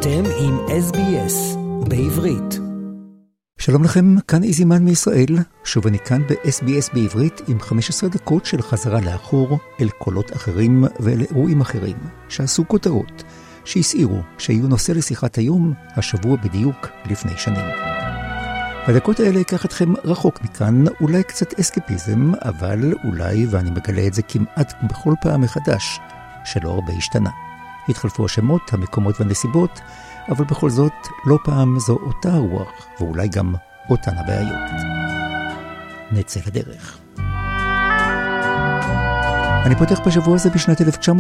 אתם עם SBS בעברית. שלום לכם, כאן איזימן מישראל. שוב אני כאן ב-SBS בעברית עם 15 דקות של חזרה לאחור אל קולות אחרים ואל אירועים אחרים שעשו כותרות, שהסעירו שיהיו נושא לשיחת היום השבוע בדיוק לפני שנים. הדקות האלה ייקח אתכם רחוק מכאן, אולי קצת אסקפיזם, אבל אולי, ואני מגלה את זה כמעט בכל פעם מחדש, שלא הרבה השתנה. התחלפו השמות, המקומות והנסיבות, אבל בכל זאת לא פעם זו אותה הרוח, ואולי גם אותן הבעיות. נצא לדרך. אני פותח בשבוע הזה בשנת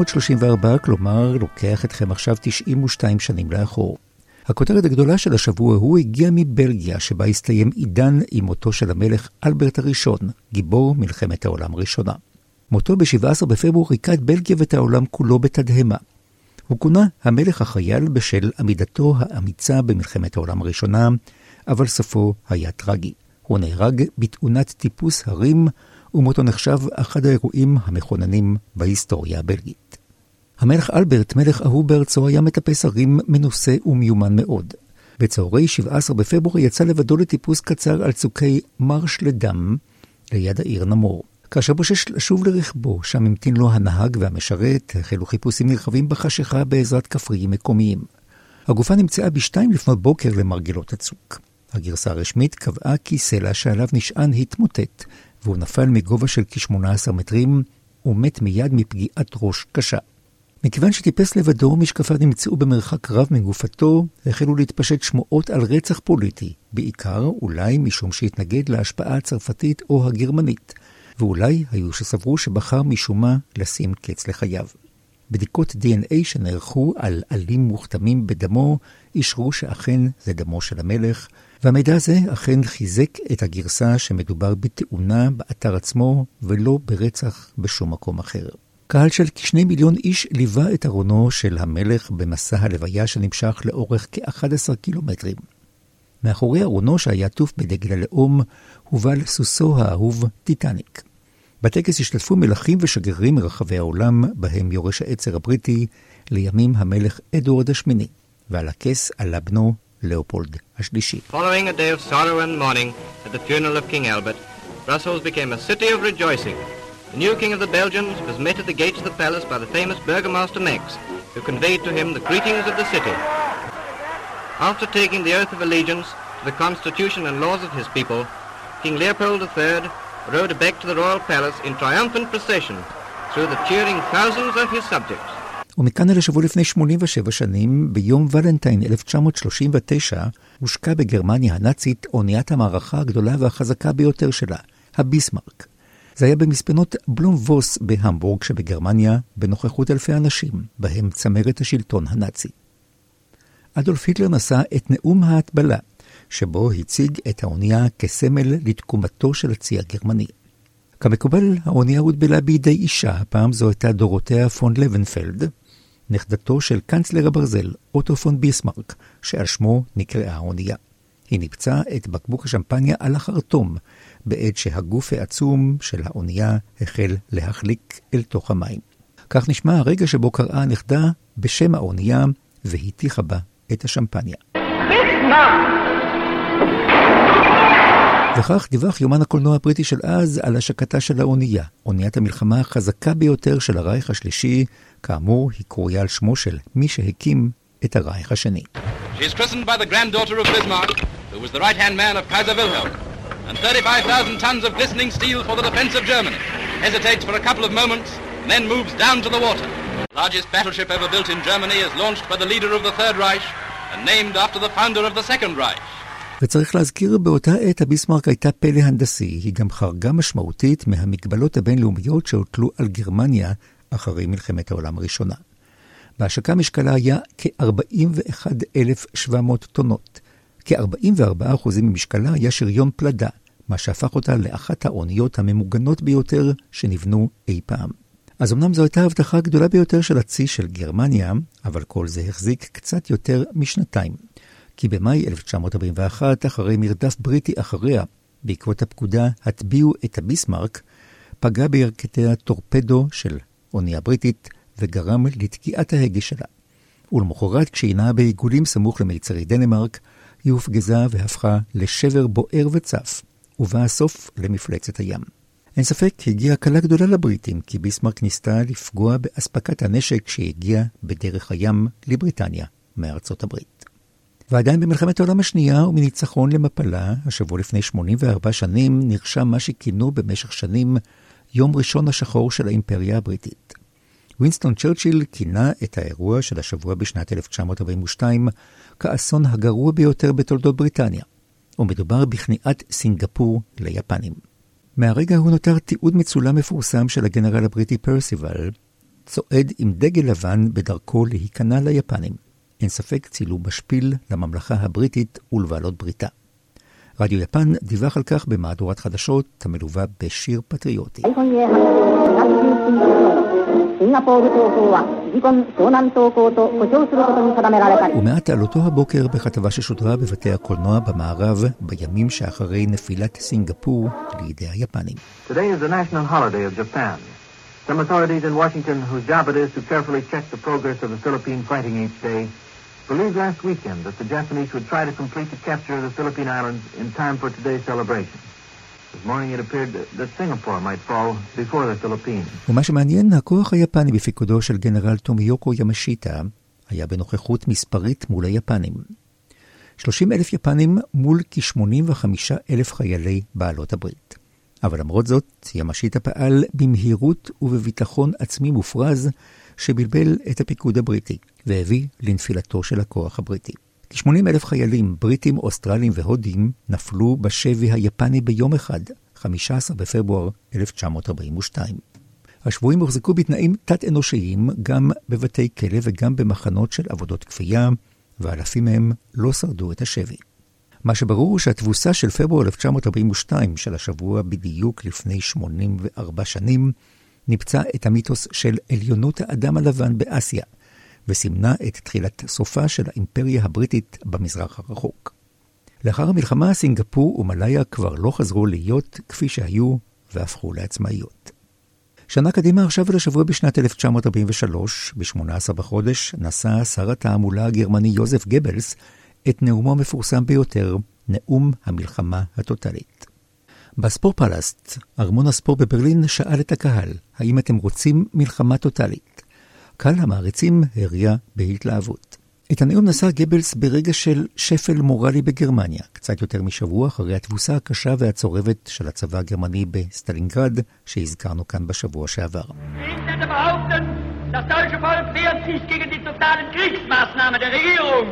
1934, כלומר לוקח אתכם עכשיו 92 שנים לאחור. הכותרת הגדולה של השבוע הוא הגיע מבלגיה, שבה הסתיים עידן עם מותו של המלך אלברט הראשון, גיבור מלחמת העולם הראשונה. מותו ב-17 בפברואר ריקה את בלגיה ואת העולם כולו בתדהמה. הוא כונה המלך החייל בשל עמידתו האמיצה במלחמת העולם הראשונה, אבל סופו היה טרגי. הוא נהרג בתאונת טיפוס הרים, ומותו נחשב אחד האירועים המכוננים בהיסטוריה הבלגית. המלך אלברט, מלך אהוב בארצו, היה מטפס הרים מנוסה ומיומן מאוד. בצהרי 17 בפברואר יצא לבדו לטיפוס קצר על צוקי מרש לדם, ליד העיר נמור. כאשר בושש לשוב לרכבו, שם המתין לו הנהג והמשרת, החלו חיפושים נרחבים בחשיכה בעזרת כפריים מקומיים. הגופה נמצאה בשתיים לפנות בוקר למרגלות הצוק. הגרסה הרשמית קבעה כי סלע שעליו נשען התמוטט, והוא נפל מגובה של כ-18 מטרים, ומת מיד מפגיעת ראש קשה. מכיוון שטיפס לבדו, משקפיו נמצאו במרחק רב מגופתו, החלו להתפשט שמועות על רצח פוליטי, בעיקר אולי משום שהתנגד להשפעה הצרפתית או הגרמנית, ואולי היו שסברו שבחר משום מה לשים קץ לחייו. בדיקות DNA שנערכו על עלים מוכתמים בדמו, אישרו שאכן זה דמו של המלך, והמידע הזה אכן חיזק את הגרסה שמדובר בתאונה באתר עצמו, ולא ברצח בשום מקום אחר. קהל של כ2 מיליון איש ליווה את ארונו של המלך במסע הלוויה שנמשך לאורך כ11 קילומטרים. מאחורי ארונו שהיה עטוף בדגל הלאום, הובל סוסו האהוב טיטניק. בטקס השתתפו מלכים ושגרירים מרחבי העולם, בהם יורש העצר הבריטי, לימים המלך אדוארד השמיני, ועל הכס עלה בנו לאופולד השלישי. Following a day of sorrow and mourning at the funeral of King Albert, Brussels became a city of rejoicing. The new king of the Belgians was met at the gates of the palace by the famous Burgomaster Max, who conveyed to him the greetings of the city. After taking the oath of allegiance to the constitution and laws of his people, King Leopold III rode back to the royal palace in triumphant procession through the cheering thousands of his subjects. ומכאן אל השבוע לפני 87 שנים, ביום ולנטיין 1939, הושקה בגרמניה הנאצית אוניית המערכה הגדולה והחזקה ביותר שלה, הביסמרק. זה היה במספנות בלום-ווס בהמבורג שבגרמניה, בנוכחות אלפי אנשים, בהם צמרת השלטון הנאצי. אדולף היטלר נשא את נאום ההטבלה, שבו הציג את האונייה כסמל לתקומתו של הצי הגרמני. כמקובל, האונייה הוטבלה בידי אישה, הפעם זו הייתה דורותיה פון לבנפלד, נכדתו של קנצלר הברזל, אוטו פון ביסמרק, שעל שמו נקראה האונייה. היא ניפצה את בקבוק השמפניה על החרטום, בעת שהגוף העצום של האונייה החל להחליק אל תוך המים. כך נשמע הרגע שבו קראה הנכדה בשם האונייה, והטיחה בה את השמפניה. וכך דיווח יומן הקולנוע הבריטי של אז על השקתה של האונייה, אוניית המלחמה החזקה ביותר של הרייך השלישי, כאמור היא קרויה על שמו של מי שהקים את הרייך השני. She is christened by the granddaughter of Bismarck, who was the right-hand man of Kaiser Wilhelm, and 35,000 tons of glistening steel for the defense of Germany. Hesitates for a couple of moments, and then moves down to the water. The largest battleship ever built in Germany is launched by the leader of the Third Reich, and named after the founder of the Second Reich. וצריך להזכיר, באותה עת הביסמרק הייתה פלא הנדסי, היא גם חרגה משמעותית מהמגבלות הבינלאומיות שהוטלו על גרמניה אחרי מלחמת העולם הראשונה. בהשקה משקלה היה כ-41,700 טונות. כ-44% ממשקלה היה שריון פלדה, מה שהפך אותה לאחת האוניות הממוגנות ביותר שנבנו אי פעם. אז אמנם זו הייתה ההבטחה הגדולה ביותר של הצי של גרמניה, אבל כל זה החזיק קצת יותר משנתיים. כי במאי 1941, אחרי מרדף בריטי אחריה, בעקבות הפקודה הטביעו את הביסמרק, פגע בירכתי הטורפדו של אונייה בריטית וגרם לתקיעת ההגה שלה. ולמחרת כשהינה בעיגולים סמוך למיצרי דנמרק, היא הופגזה והפכה לשבר בוער וצף, ובא הסוף למפלצת הים. אין ספק, הגיעה קלה גדולה לבריטים, כי ביסמרק ניסתה לפגוע באספקת הנשק שהגיע בדרך הים לבריטניה מארצות הברית. ועדיין במלחמת העולם השנייה ומניצחון למפלה, השבוע לפני 84 שנים, נרשם מה שכינו במשך שנים יום ראשון השחור של האימפריה הבריטית. וינסטון צ'רצ'יל כינה את האירוע של השבוע בשנת 1942 כאסון הגרוע ביותר בתולדות בריטניה, ומדובר בכניעת סינגפור ליפנים. מהרגע הוא נותר תיעוד מצולם מפורסם של הגנרל הבריטי פרסיבל, צועד עם דגל לבן בדרכו להיכנע ליפנים. אין ספק צילום משפיל לממלכה הבריטית ולבעלות בריתה. רדיו יפן דיווח על כך במהדורת חדשות המלווה בשיר פטריוטי. ומעט על אותו הבוקר בכתבה ששודרה בבתי הקולנוע במערב בימים שאחרי נפילת סינגפור לידי היפנים. Today is the national holiday of Japan. Some authorities in Washington, whose job it is to carefully check the progress of the Philippine fighting each day, believed last weekend that the Japanese would try to complete the capture of the Philippine Islands in time for today's celebration. This morning it appeared that Singapore might fall before the Philippines. ומה שמעניין, הכוח היפני בפיקודו של גנרל טומיוקו ימשיטה היה בנוכחות מספרית מול היפנים. 30,000 יפנים מול כ-85,000 חיילי בעלות הברית. אבל למרות זאת, ימשיטה פעל במהירות ובביטחון עצמי מופרז שבלבל את הפיקוד הבריטי והביא לנפילתו של הכוח הבריטי. כ-80,000 חיילים בריטים, אוסטרלים והודים נפלו בשבי היפני ביום אחד, 15 בפברואר 1942. השבויים הוחזקו בתנאים תת-אנושיים גם בבתי כלא וגם במחנות של עבודות כפייה, ואלפים מהם לא שרדו את השבי. מה שברור הוא שהתבוסה של פברואר 1942 של השבוע בדיוק לפני 84 שנים נפצע את המיתוס של עליונות האדם הלבן באסיה, וסימנה את תחילת סופה של האימפריה הבריטית במזרח הרחוק. לאחר המלחמה, סינגפור ומלאיה כבר לא חזרו להיות כפי שהיו והפכו לעצמאיות. שנה קדימה עכשיו ולשבוע בשנת 1943, ב-18 בחודש, נשא שר התעמולה הגרמני יוזף גבלס את נאומו המפורסם ביותר, נאום המלחמה הטוטלית. בספור פלסט, ארמון הספור בברלין, שאל את הקהל, האם אתם רוצים מלחמה טוטלית? קהל המעריצים הריע בהתלהבות. את הנאום נשא גבלס ברגע של שפל מורלי בגרמניה, קצת יותר משבוע אחרי התבוסה הקשה והצורבת של הצבא הגרמני בסטלינגרד, שהזכרנו כאן בשבוע שעבר. Das deutsche Volk wehrt sich gegen die totalen Kriegsmaßnahmen der Regierung.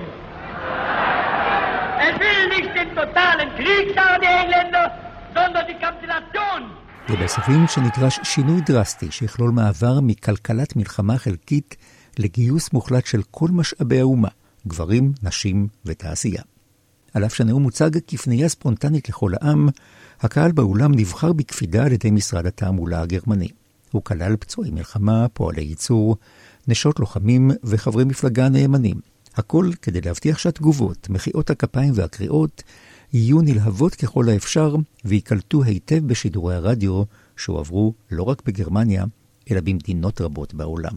Es will nicht den totalen Krieg, sagen die Engländer, sondern die Kapitulation. גבלס הבין שנדרש שינוי דרסטי שיכלול מעבר מכלכלת מלחמה חלקית לגיוס מוחלט של כל משאבי האומה, גברים, נשים ותעשייה. על אף שהנאום מוצג כפנייה ספונטנית לכל העם, הקהל באולם נבחר בקפידה על ידי משרד התעמולה הגרמני. הוא כלל פצועי מלחמה, פועלי ייצור, נשות לוחמים וחברי מפלגה נאמנים. הכל כדי להבטיח שהתגובות, מחיאות הכפיים והקריאות יהיו נלהבות ככל האפשר ויקלטו היטב בשידורי הרדיו שהועברו לא רק בגרמניה, אלא במדינות רבות בעולם.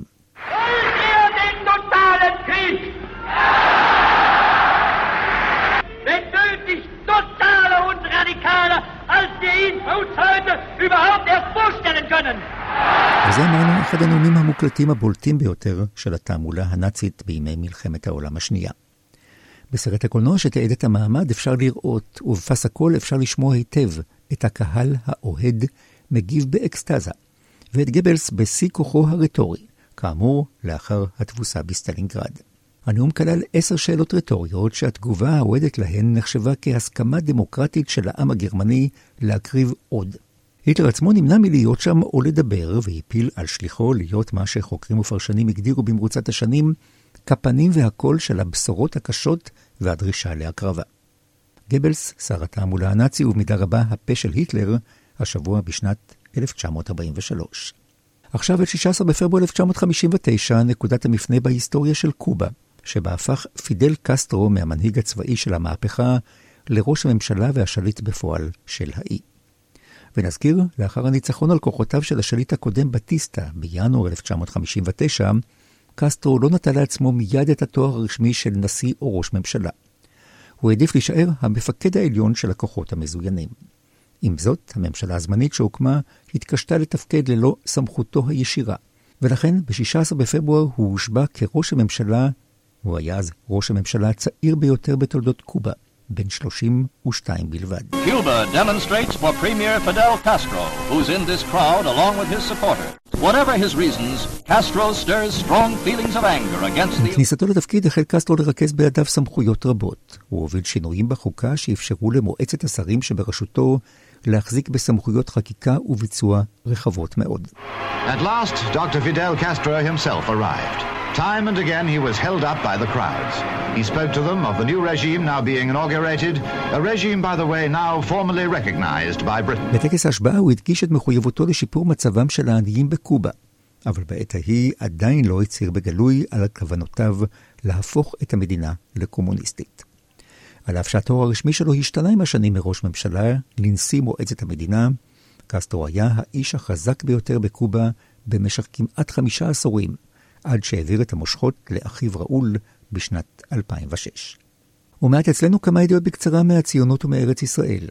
Wenn nötig, totaler und radikaler, als wir ihn für uns heute überhaupt erst vorstellen können. וזה אמרנו אחד הנאומים המוקלטים הבולטים ביותר של התעמולה הנאצית בימי מלחמת העולם השנייה. בסרט הקולנוע שתיעד את המעמד אפשר לראות, ובפס הכל אפשר לשמוע היטב את הקהל האוהד מגיב באקסטזה, ואת גבלס בשיא כוחו הרטורי, כאמור לאחר התבוסה בסטלינגרד. הנאום כלל 10 שאלות רטוריות שהתגובה האוהדת להן נחשבה כהסכמה דמוקרטית של העם הגרמני להקריב עוד. היטלר עצמו נמנע מלהיות שם או לדבר, והפיל על שליחו להיות מה שחוקרים ופרשנים הגדירו במרוצת השנים, כפנים והקול של הבשורות הקשות והדרישה להקרבה. גבלס, שר התעמולה הנאצי ובמידה רבה הפה של היטלר, השבוע בשנת 1943. עכשיו את 16 בפברואר 1959, נקודת המפנה בהיסטוריה של קובה, שבה הפך פידל קסטרו מהמנהיג הצבאי של המהפכה לראש הממשלה והשליט בפועל של האי. ונזכיר, לאחר הניצחון על כוחותיו של השליט הקודם בטיסטה בינואר 1959, קסטרו לא נטל לעצמו מיד את התואר הרשמי של נשיא או ראש ממשלה. הוא העדיף להישאר המפקד העליון של הכוחות המזוינים. עם זאת, הממשלה הזמנית שהוקמה התקשתה לתפקד ללא סמכותו הישירה, ולכן ב-16 בפברואר הוא הושבע כראש הממשלה. הוא היה אז ראש הממשלה הצעיר ביותר בתולדות קובה, בן 32 בלבד. Cuba demonstrates for Premier Fidel Castro, who's in this crowd along with his supporters. Whatever his reasons, Castro stirs strong feelings of anger against the... בכניסתו לתפקיד החל קסטרו לרכז בידיו סמכויות רבות. הוא הוביל שינויים בחוקה שאפשרו למועצת השרים שבראשותו להחזיק בסמכויות חקיקה וביצוע רחבות מאוד. At last, Dr. Fidel Castro himself arrived. Time and again he was held up by the crowds. He spoke to them of the new regime now being inaugurated, a regime, by the way, now formally recognized by Britain. בטקס ההשבעה הוא הדגיש את מחויבותו לשיפור מצבם של העניים בקובה, אבל בעת ההיא עדיין לא הצהיר בגלוי על כוונותיו להפוך את המדינה לקומוניסטית. על אף שהתואר הרשמי שלו השתנה עם השנים מראש ממשלה לנשיא מועצת המדינה, קסטרו היה האיש החזק ביותר בקובה במשך כמעט 5 עשורים, עד שהעביר את המושכות לאחיו ראול בשנת 2006. ומעט אצלנו כמה ידיעות בקצרה מהציונות ומארץ ישראל.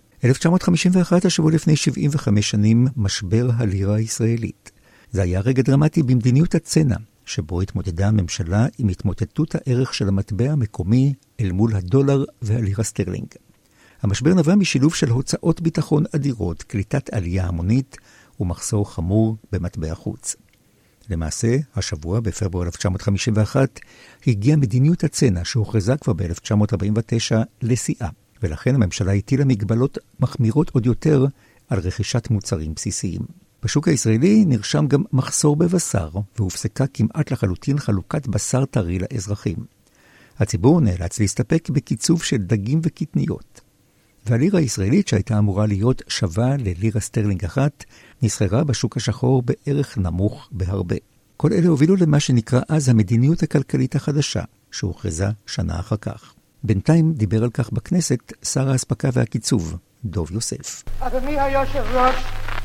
1951, השבוע לפני 75 שנים, משבר הלירה הישראלית. זה היה רגע דרמטי במדיניות הצנע, שבו התמודדה הממשלה עם התמוטטות הערך של המטבע המקומי אל מול הדולר והלירה סטרלינג. המשבר נבע משילוב של הוצאות ביטחון אדירות, קליטת עלייה המונית ומחסור חמור במטבע חוץ. למעשה, השבוע בפברואר 1951 הגיעה מדיניות הצנע שהוכרזה כבר ב-1949 לשיאה, ולכן הממשלה הטילה מגבלות מחמירות עוד יותר על רכישת מוצרים בסיסיים. בשוק הישראלי נרשם גם מחסור בבשר, והופסקה כמעט לחלוטין חלוקת בשר טרי לאזרחים. הציבור נאלץ להסתפק בקיצוב של דגים וקטניות. והלירה הישראלית שהייתה אמורה להיות שווה ללירה סטרלינג אחת, נסחרה בשוק השחור בערך נמוך בהרבה. כל אלה הובילו למה שנקרא אז המדיניות הכלכלית החדשה, שהוכרזה שנה אחר כך. בינתיים דיבר על כך בכנסת שר ההספקה והקיצוב, דוב יוסף. אדוני היושב ראש,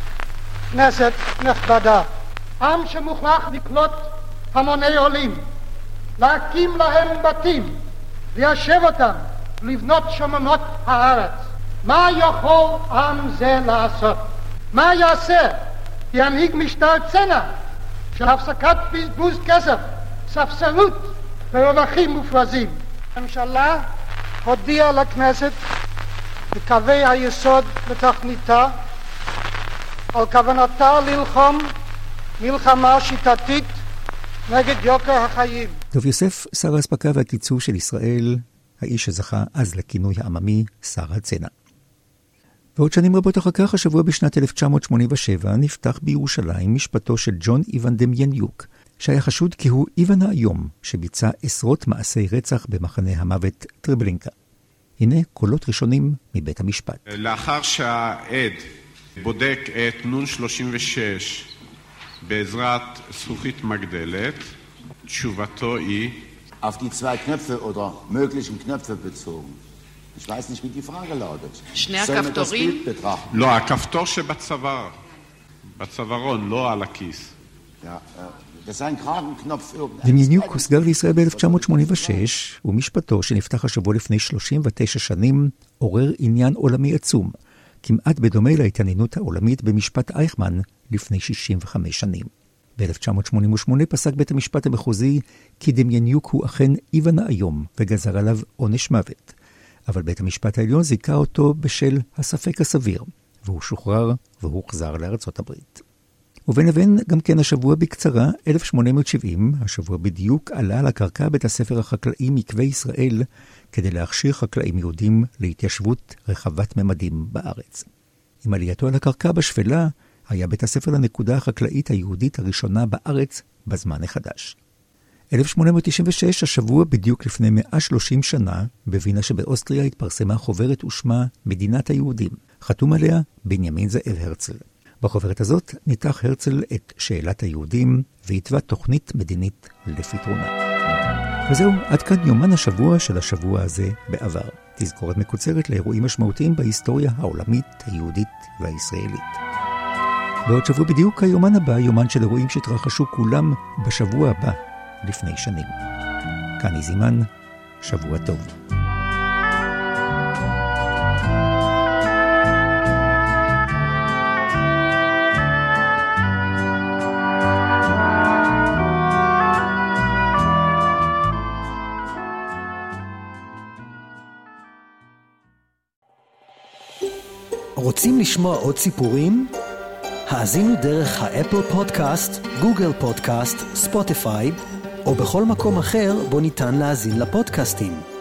כנסת נכבדה, עם שמוכרח לקלוט המוני עולים, להקים להם בתים, ליישב אותם, לבנות שוממות הארץ. מה יכול עם זה לעשות? מה יעשה? ינהיג משטר צנע של הפסקת בזבוז כסף, ספסרות ורווחים מופרזים. הממשלה הודיעה לכנסת בקווי היסוד לתוכניתה על כוונתה ללחום מלחמה שיטתית נגד יוקר החיים. דוב יוסף, שר ההספקה והקיצוב של ישראל, האיש שזכה אז לכינוי העממי שר הצנע. ועוד שנים רבות אחר כך, השבוע בשנת 1987, נפתח בירושלים משפטו של ג'ון איוון דמייניוק, שהיה חשוד כי הוא איוון האיום שביצע עשרות מעשי רצח במחנה המוות טרבלינקה. הנה קולות ראשונים מבית המשפט. לאחר שהעד בודק את נון 36 בעזרת זכוכית מגדלת, תשובתו היא auf die 2 Knöpfe oder möglichen Knöpfe bezogen. Ich weiß nicht, wie die Frage lautet. שני הכפתורים? לא, הכפתור שבצוואר. בצווארון, לא על הכיס. Das ist ein Kragenknopf. דמייניוק הוסגר לישראל ב-1986, ומשפטו שנפתח השבוע לפני 39 שנים עורר עניין עולמי עצום, כמעט בדומה להתעניינות העולמית במשפט אייכמן לפני 65 שנים. ב-1988 פסק בית המשפט המחוזי כי דמייניוק הוא אכן איוון האיום וגזר עליו עונש מוות. אבל בית המשפט העליון זיכה אותו בשל הספק הסביר, והוא שוחרר והוחזר לארצות הברית. ובין לבין גם כן השבוע בקצרה, 1870, השבוע בדיוק עלה על הקרקע בית הספר החקלאי מקווה ישראל, כדי להכשיר חקלאים יהודים להתיישבות רחבת ממדים בארץ. עם עלייתו על הקרקע בשפלה, היה בית הספר לנקודה החקלאית היהודית הראשונה בארץ בזמן החדש. 1896, השבוע בדיוק לפני 130 שנה, בווינה שבאוסטריה התפרסמה חוברת ושמה מדינת היהודים. חתום עליה בנימין זאב הרצל. בחוברת הזאת ניתח הרצל את שאלת היהודים והתווה תוכנית מדינית לפתרונה. וזהו, עד כאן יומן השבוע של השבוע הזה בעבר. תזכורת מקוצרת לאירועים משמעותיים בהיסטוריה העולמית, היהודית והישראלית. בעוד שבוע בדיוק היומן הבא, יומן של אירועים שהתרחשו כולם בשבוע הבא, לפני שנים. כאן איזימן, שבוע טוב. רוצים לשמוע עוד סיפורים? האזינו דרך האפל פודקאסט, גוגל פודקאסט, ספוטיפיי, או בכל מקום אחר בו ניתן להאזין לפודקאסטים.